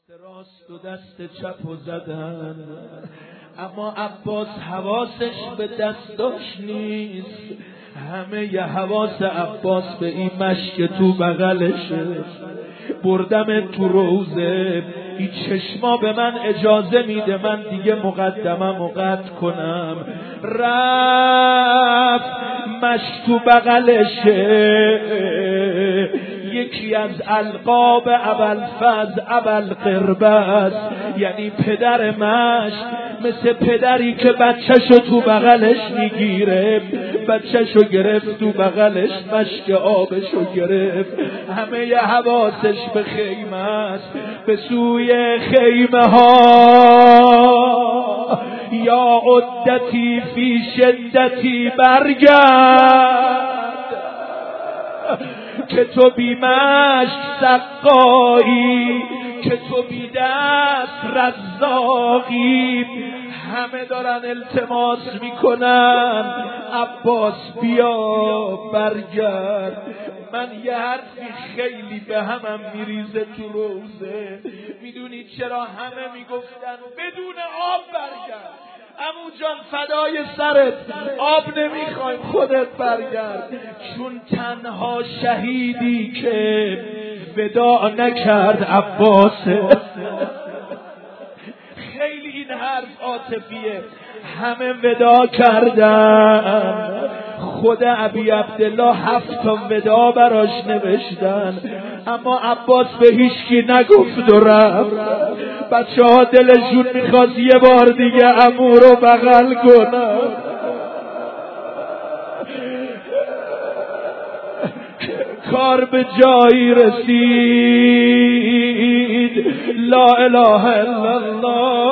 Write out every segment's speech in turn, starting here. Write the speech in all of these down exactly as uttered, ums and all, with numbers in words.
دست راست و دست چپ و زدن، اما عباس حواسش به دستاش نیست. همه ی حواس عباس به این مشک تو بغلشه. بردم تو روزه، این چشما به من اجازه میده من دیگه مقدمم و قطع کنم. رفت مشک تو بغلشه. یکی از القاب ابوالفضل ابوالقرب است، یعنی پدر مشک. مثل پدری که بچه‌شو تو بغلش میگیره، بچه‌شو گرفت تو بغلش، مشک آبشو گرفت. همه ی حواسش به خیمه است، به سوی خیمه ها. یا عدتی فی شدتی برگرد، که تو بی مشک سقایی، که تو بی دست رزاقی. همه دارن التماس میکنن عباس بیا برگرد. من یه حرفی خیلی به همم میریزه تو روزه. میدونی چرا همه میگفتن بدون آب برگرد؟ عمو جان فدای سرت، آب نمیخوایم، خودت برگرد. چون تنها شهیدی که وداع نکرد عباسه. خیلی این حرف عاطفیه. همه وداع کردن، خود ابی عبدالله هفت تا وداع براش نوشتن، اما عباس به هیچکی نگفت و رفت. بچه ها دلشون میخواست یه بار دیگه عمو رو بغل کنن. کار به جایی رسید، لا اله الا الله.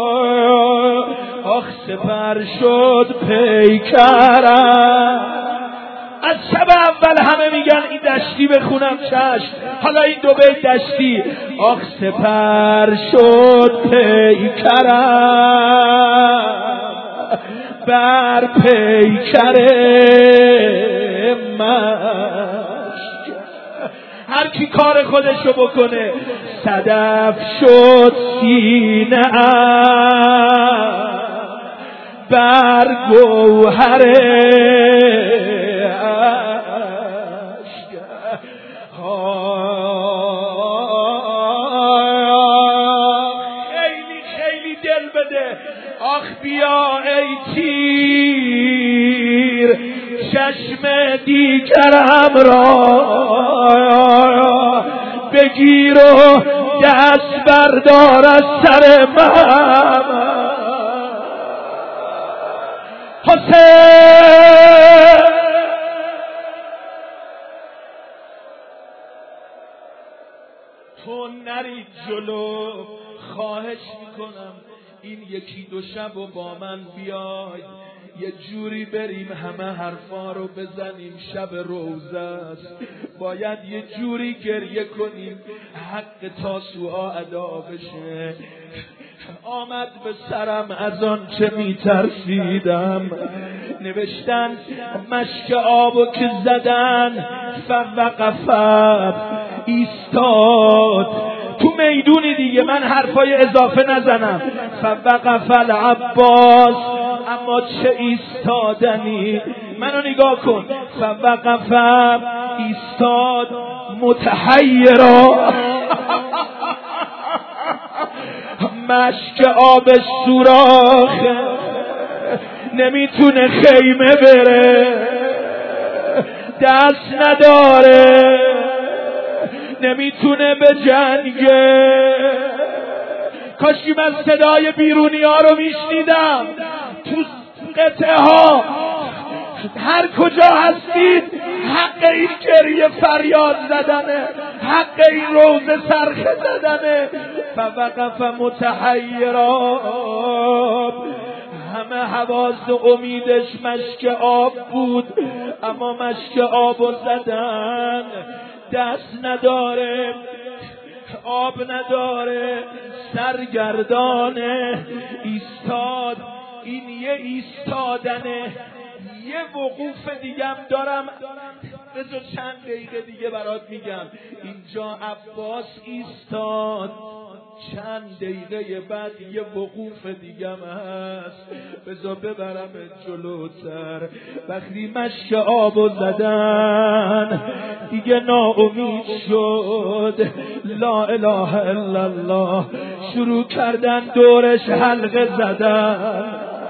آخ سپر شد پیکرم. از شب اول همه میگن این دشتی بخونم، چشم. حالا این دو بیت دشتی. آخ سپر شد پیکرم بر پیکر مشک. هر کی کار خودشو بکنه. صدف شد سینه ام بر گوهر بیا ای تیر چشم دیگرم را بگیر و دست بردار از سر من. حسین تو نری جلو، خواهش میکنم این یکی دو شب و با من بیای، یه جوری بریم همه حرفا رو بزنیم. شب روزه است، باید یه جوری گریه کنیم حق تاسوعا ادا بشه. آمد به سرم از آن چه میترسیدم. نوشتن مشک آبو که زدن فوقفت، ایستاد تو میدونی دیگه. من حرفای اضافه نزنم. فوقف العباس، اما چه ایستادنی. منو نگاه کن. فوقف ایستاد متحیرا. مشک آبش سوراخه، نمیتونه خیمه بره، دست نداره، نمیتونه به جنگه. کاشکی من صدای بیرونی ها رو میشنیدم تو قطعه ها. هر کجا هستید حق این گریه فریاد زدنه، حق این روزه صرخه زدنه. فوقف متحیرا، همه حواس امیدش مشک آب بود، اما مشک آبو زدن. دست نداره، آب نداره، سرگردانه، ایستاد. این یه ایستادنه. یه وقوف دیگم دارم، بذار چند دقیقه دیگه برات میگم. اینجا عباس ایستاد، چند دقیقه بعد یه وقوف دیگم هست، بذار ببرم جلوتر. وقتی مشک آبو زدن دیگه ناامید شد، لا اله الا الله، شروع کردن دورش حلقه زدن،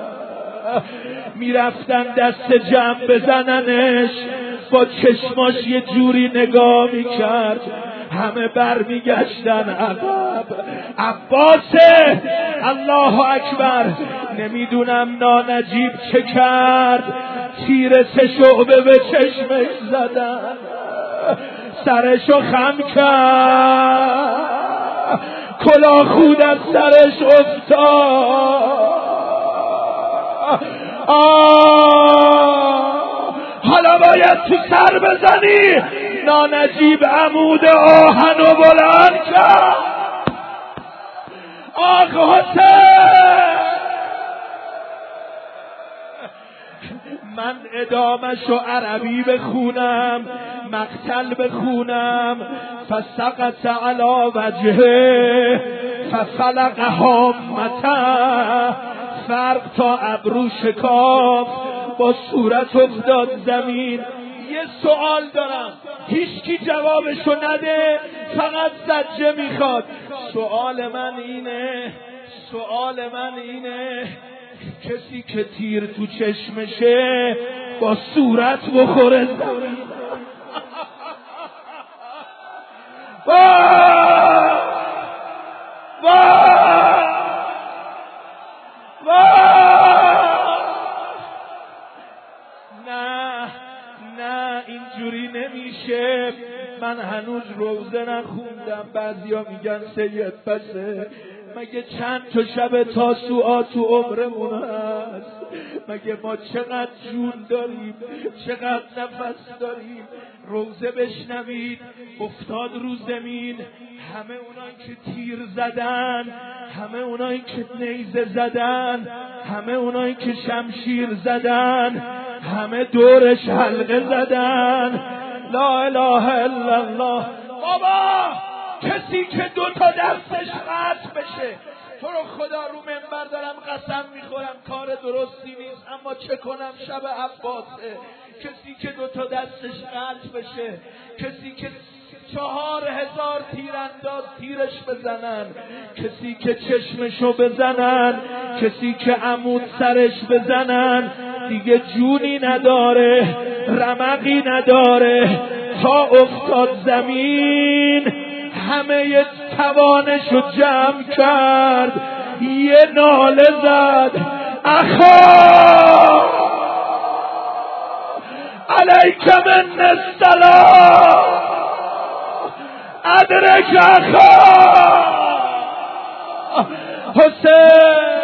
میرفتن دست جمع بزننش، با چشماش یه جوری نگاه میکرد، همه بر میگشتن عقب. عباسه، الله اکبر. نمیدونم نانجیب چه کرد، تیر سه شعبه به چشمش زدن، سرشو خم کرد، کلاه خود از سرش افتاد. آه حالا باید تو سر بزنی. نانجیب عمود آهن و بلند کرد. آقا حسین، من ادامش و عربی بخونم، مقتل بخونم. فسقط علی وجهه ففلق هامته، فرق تا ابرو شکاف، با صورت افتاد زمین. یه سوال دارم، هیچکی جوابشو نده، فقط زجه میخواد. سوال من اینه، سوال من اینه، کسی که تیر تو چشمشه با صورت بخوره زمین. وای وای نه نه، اینجوری نمیشه. من هنوز روزه نخوندم. بعضیا میگن سید پسه، مگه چند تا شب تاسوعا تو عمرمون هست؟ مگه ما چقدر جون داریم، چقدر نفس داریم؟ روزه بشنوید، افتاد رو زمین. همه اونایی که تیر زدن، همه اونایی که نیزه زدن، همه اونایی که شمشیر زدن، همه دورش حلقه زدن. لا اله الا الله. بابا کسی که دو تا دستش قطع بشه، تو رو خدا رو منبر دارم قسم میخورم کار درستی نیست، اما چه کنم شب عباسه. کسی که دو تا دستش قطع بشه، کسی که چهار هزار تیرانداز تیرش بزنن، کسی که چشمشو بزنن، کسی که عمود سرش بزنن، دیگه جونی نداره، رمقی نداره. تا افتاد زمین همه توانشو جمع کرد، یه ناله زد، اخا علیک من السلام ادرک اخا حسین.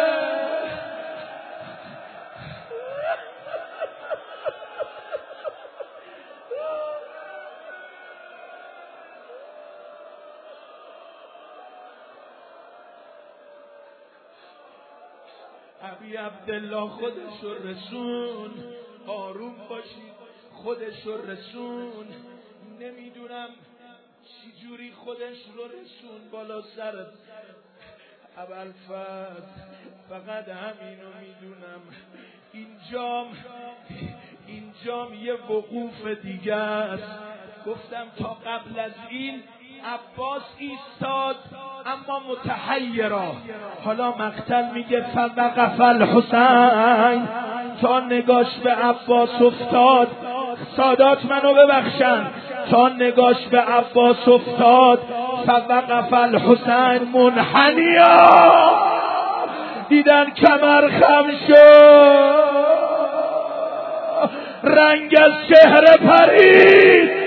ابی عبدالله خودش رسون، آروم باشید، خودش رسون. نمیدونم چی جوری خودش رو رسون بالا سر ابوالفضل، فقط همینو میدونم. اینجام اینجام یه وقوف دیگه است. گفتم تا قبل از این عباس ایستاد اما متحیرا. حالا مقتل میگه فوقف الحسین، تا نگاش به عباس افتاد. سادات منو ببخشن، تا نگاش به عباس افتاد. فوقف الحسین منحنیا، دیدن کمر خم شد، رنگ از چهره پرید.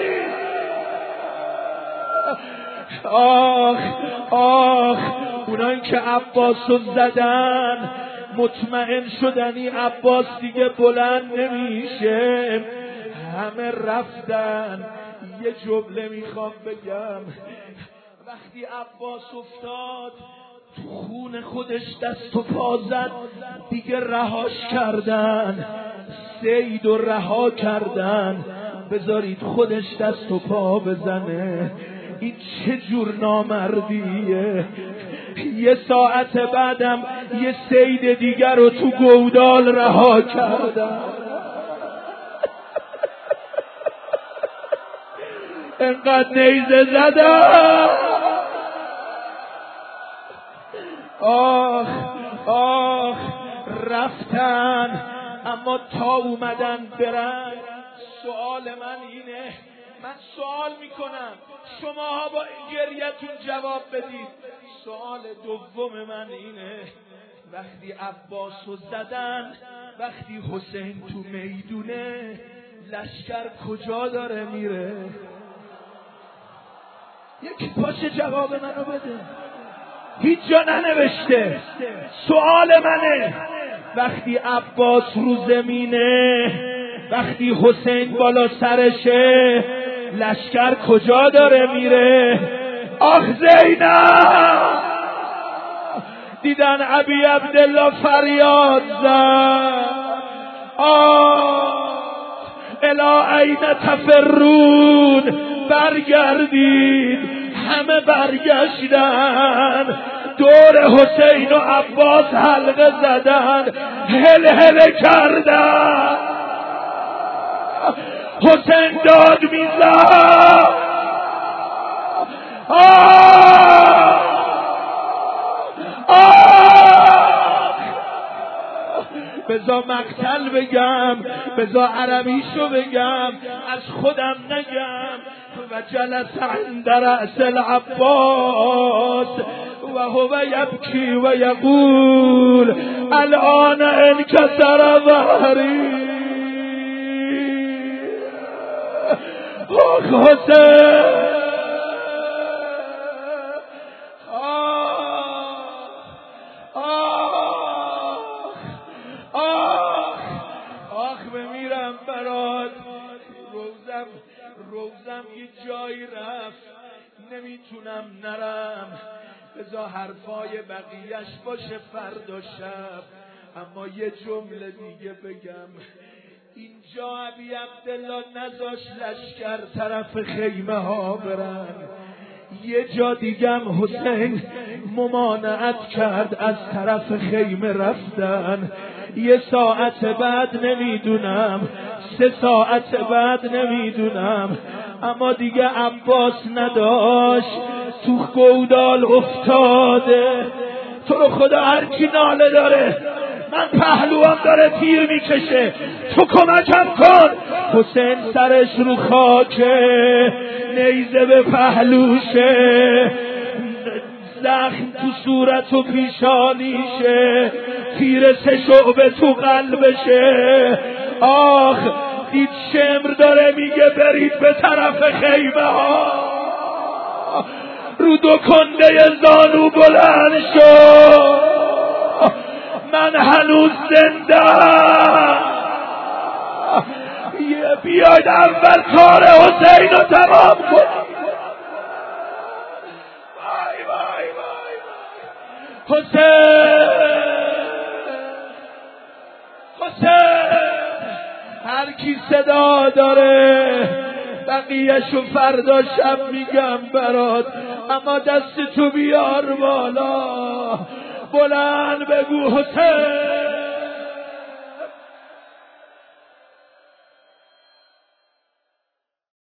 آخ آخ، اونایی که عباسو زدن مطمئن شدنی عباس دیگه بلند نمیشه، همه رفتن. یه جمله میخوام بگم، وقتی عباس افتاد تو خون خودش دست و پا زد، دیگه رهاش کردن، سید و رها کردن. بذارید خودش دست و پا بزنه. این چه جور نامردیه؟ یه ساعت بعدم یه صید دیگر رو تو گودال رها کردم. انقدر نیزه زدم. آخ آخ رفتن، اما تا اومدن برن. سوال من اینه، من سوال میکنم شماها با گریتون جواب بدید. سوال دوم من اینه، وقتی عباسو زدن، وقتی حسین تو میدونه، لشکر کجا داره میره؟ یکی پاشه جواب منو بده. هیچ جا ننوشته. سوال منه، وقتی عباس رو زمینه، وقتی حسین بالا سرشه، لشکر کجا داره میره؟ آخ زینب! دیدن ابی عبدالله فریاد زد، آه الی این تفرون، برگردید. همه برگشتن، دور حسین و عباس حلقه زدن، هل هل کردن. حسین داد میزد، آه آه بذار مقتل بگم، بذار عربیشو بگم، از خودم نگم. و جلس عند رأس العباس و هو یبکی و یقول الان انکسر ظهری. آخ حسین، روزم یه جایی رفت، نمیتونم نرم. بذار حرفای بقیهش باشه فردا شب، اما یه جمله دیگه بگم. اینجا ابی عبدالله نذاش لشکر طرف خیمه ها برن. یه جا دیگم حسین ممانعت کرد، از طرف خیمه رفتن. یه ساعت بعد نمیدونم، سه ساعت بعد نمیدونم، اما دیگه عباس نداشت، تو گودال افتاده. تو رو خدا هر کی ناله داره، من پهلوام داره تیر میکشه، تو کمکم کن. حسین سرش رو خاکه، نیزه به پهلوشه، زخم تو صورت و پیشانیشه، تیر سه شعبه تو قلبشه. آخ دید شمر داره میگه برید به طرف خیمه ها. رو دو کنده زانو بلند شو، من هنوز زندم. بیاید اول کار حسین رو تمام کنیم. وای وای وای حسین، حسین، هر کی صدا داره بقیهشو فردا شب میگم برات، اما دست تو بیار بالا، بلند بگو حسین.